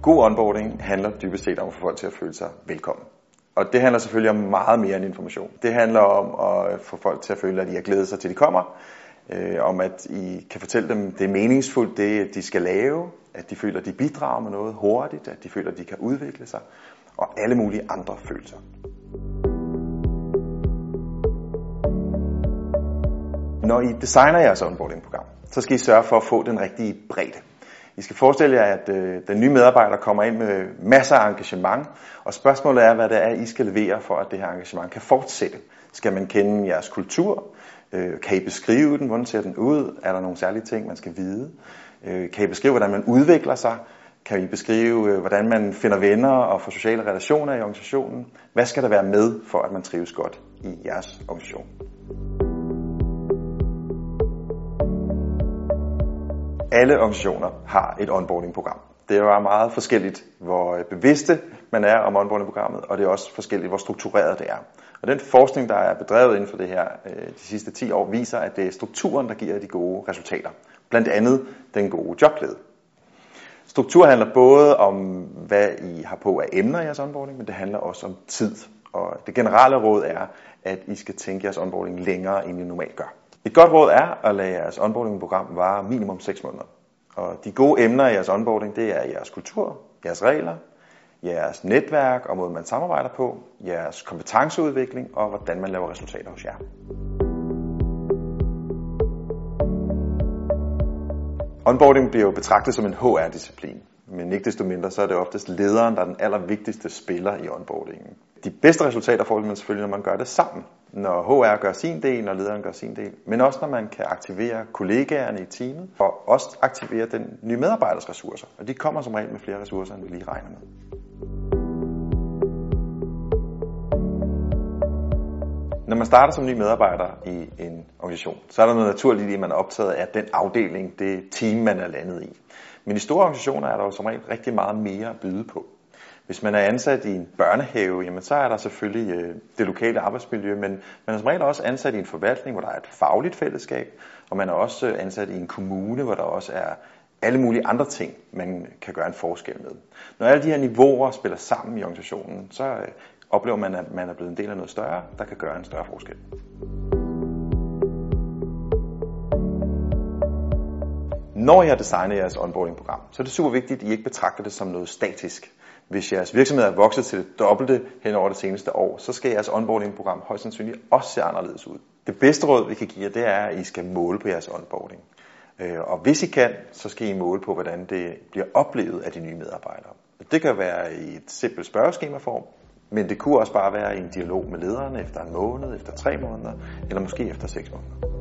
God onboarding handler dybest set om at få folk til at føle sig velkommen. Og det handler selvfølgelig om meget mere end information. Det handler om at få folk til at føle, at de har glædet sig til de kommer. Om at I kan fortælle dem, det er meningsfuldt, det de skal lave. At de føler, at de bidrager med noget hurtigt. At de føler, at de kan udvikle sig. Og alle mulige andre følelser. Når I designer jeres onboarding-program, så skal I sørge for at få den rigtige bredde. I skal forestille jer, at den nye medarbejder kommer ind med masser af engagement, og spørgsmålet er, hvad det er, I skal levere for, at det her engagement kan fortsætte. Skal man kende jeres kultur? Kan I beskrive den? Hvordan ser den ud? Er der nogle særlige ting, man skal vide? Kan I beskrive, hvordan man udvikler sig? Kan I beskrive, hvordan man finder venner og får sociale relationer i organisationen? Hvad skal der være med, for at man trives godt i jeres organisation? Alle organisationer har et onboarding-program. Det er jo meget forskelligt, hvor bevidste man er om onboarding-programmet, og det er også forskelligt, hvor struktureret det er. Og den forskning, der er bedrevet inden for det her de sidste 10 år, viser, at det er strukturen, der giver de gode resultater. Blandt andet den gode jobglæde. Struktur handler både om, hvad I har på af emner i jeres onboarding, men det handler også om tid. Og det generelle råd er, at I skal tænke jeres onboarding længere, end I normalt gør. Et godt råd er at lade jeres onboarding-program vare minimum 6 måneder. Og de gode emner i jeres onboarding, det er jeres kultur, jeres regler, jeres netværk og måden man samarbejder på, jeres kompetenceudvikling og hvordan man laver resultater hos jer. Onboarding bliver jo betragtet som en HR-disciplin, men ikke desto mindre så er det oftest lederen, der er den allervigtigste spiller i onboardingen. De bedste resultater får man selvfølgelig, når man gør det sammen. Når HR gør sin del, når lederen gør sin del, men også når man kan aktivere kollegaerne i teamet og også aktivere den nye medarbejders ressourcer. Og de kommer som regel med flere ressourcer, end vi lige regner med. Når man starter som ny medarbejder i en organisation, så er der noget naturligt i, at man er optaget af den afdeling, det team, man er landet i. Men i store organisationer er der jo som regel rigtig meget mere at byde på. Hvis man er ansat i en børnehave, jamen så er der selvfølgelig det lokale arbejdsmiljø, men man er som regel også ansat i en forvaltning, hvor der er et fagligt fællesskab, og man er også ansat i en kommune, hvor der også er alle mulige andre ting, man kan gøre en forskel med. Når alle de her niveauer spiller sammen i organisationen, så oplever man, at man er blevet en del af noget større, der kan gøre en større forskel. Når I har designet jeres onboarding-program, så er det super vigtigt, at I ikke betragter det som noget statisk. Hvis jeres virksomhed er vokset til det dobbelte hen over det seneste år, så skal jeres onboarding-program højst sandsynligt også se anderledes ud. Det bedste råd, vi kan give jer, det er, at I skal måle på jeres onboarding. Og hvis I kan, så skal I måle på, hvordan det bliver oplevet af de nye medarbejdere. Det kan være i et simpelt spørgeskemaform, men det kunne også bare være i en dialog med lederne efter en måned, efter 3 måneder, eller måske efter 6 måneder.